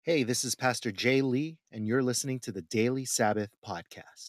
Hey, this is Pastor Jay Lee, and you're listening to the Daily Sabbath Podcast.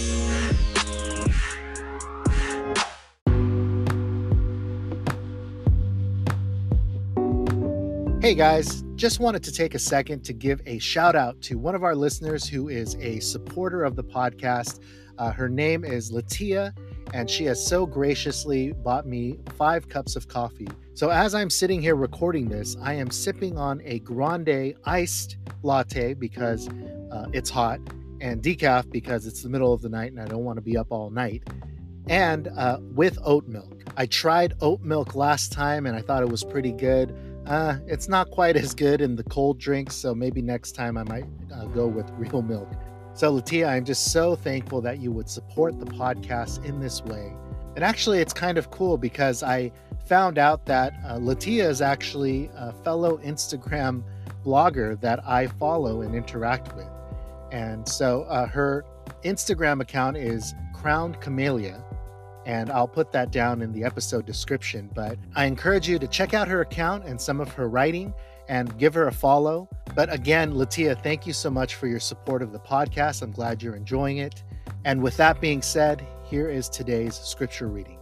Hey guys, just wanted to take a second to give a shout out to one of our listeners who is a supporter of the podcast. Her name is Latia, and she has so graciously bought me 5 cups of coffee. So as I'm sitting here recording this, I am sipping on a grande iced latte because it's hot, and decaf because it's the middle of the night and I don't want to be up all night, and with oat milk. I tried oat milk last time and I thought it was pretty good. It's not quite as good in the cold drinks, so maybe next time I might go with real milk. So, Latia, I'm just so thankful that you would support the podcast in this way. And actually, it's kind of cool because I found out that Latia is actually a fellow Instagram blogger that I follow and interact with. And so her Instagram account is Crowned Camellia, and I'll put that down in the episode description. But I encourage you to check out her account and some of her writing and give her a follow. But again, Latia, thank you so much for your support of the podcast. I'm glad you're enjoying it. And with that being said, here is today's scripture reading.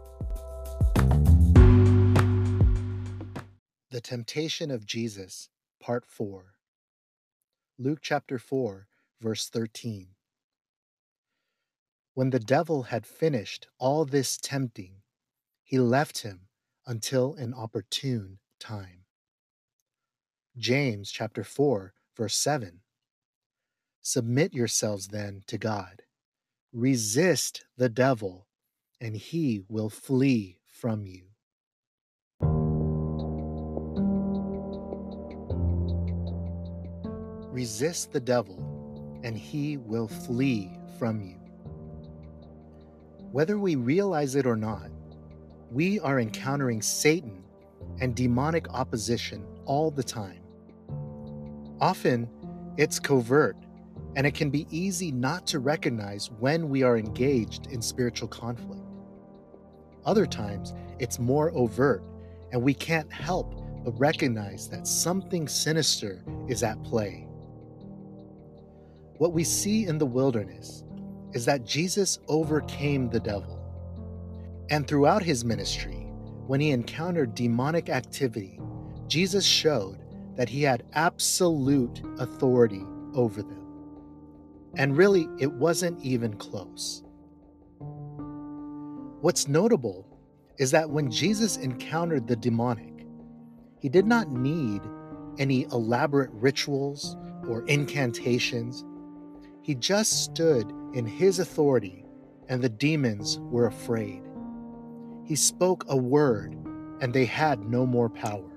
The Temptation of Jesus, Part 4. Luke chapter 4, verse 13. When the devil had finished all this tempting, he left him until an opportune time. James chapter 4, verse 7. Submit yourselves then to God. Resist the devil, and he will flee from you. Resist the devil, and he will flee from you. Whether we realize it or not, we are encountering Satan and demonic opposition all the time. Often, it's covert, and it can be easy not to recognize when we are engaged in spiritual conflict. Other times, it's more overt, and we can't help but recognize that something sinister is at play. What we see in the wilderness is that Jesus overcame the devil. And throughout his ministry, when he encountered demonic activity, Jesus showed that he had absolute authority over them. And really, it wasn't even close. What's notable is that when Jesus encountered the demonic, he did not need any elaborate rituals or incantations. He just stood in his authority, and the demons were afraid. He spoke a word, and they had no more power.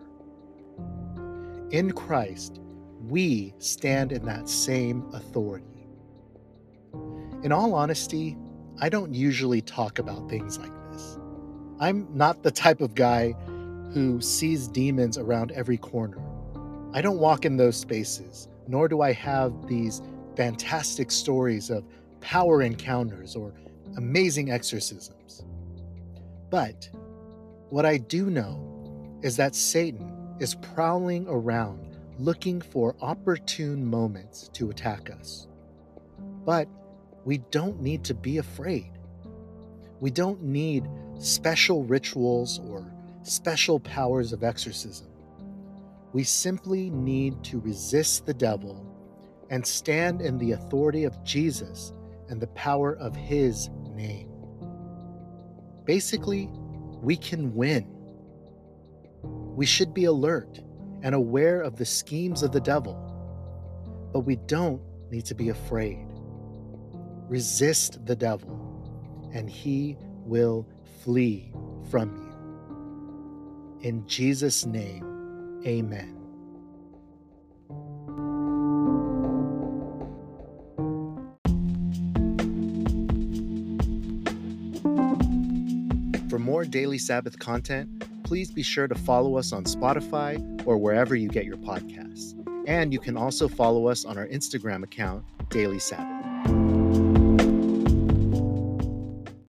In Christ, we stand in that same authority. In all honesty, I don't usually talk about things like this. I'm not the type of guy who sees demons around every corner. I don't walk in those spaces, nor do I have these fantastic stories of power encounters or amazing exorcisms. But what I do know is that Satan is prowling around looking for opportune moments to attack us. But we don't need to be afraid. We don't need special rituals or special powers of exorcism. We simply need to resist the devil and stand in the authority of Jesus and the power of his name. Basically, we can win. We should be alert and aware of the schemes of the devil, but we don't need to be afraid. Resist the devil, and he will flee from you. In Jesus' name, amen. For more Daily Sabbath content, please be sure to follow us on Spotify or wherever you get your podcasts. And you can also follow us on our Instagram account, Daily Sabbath.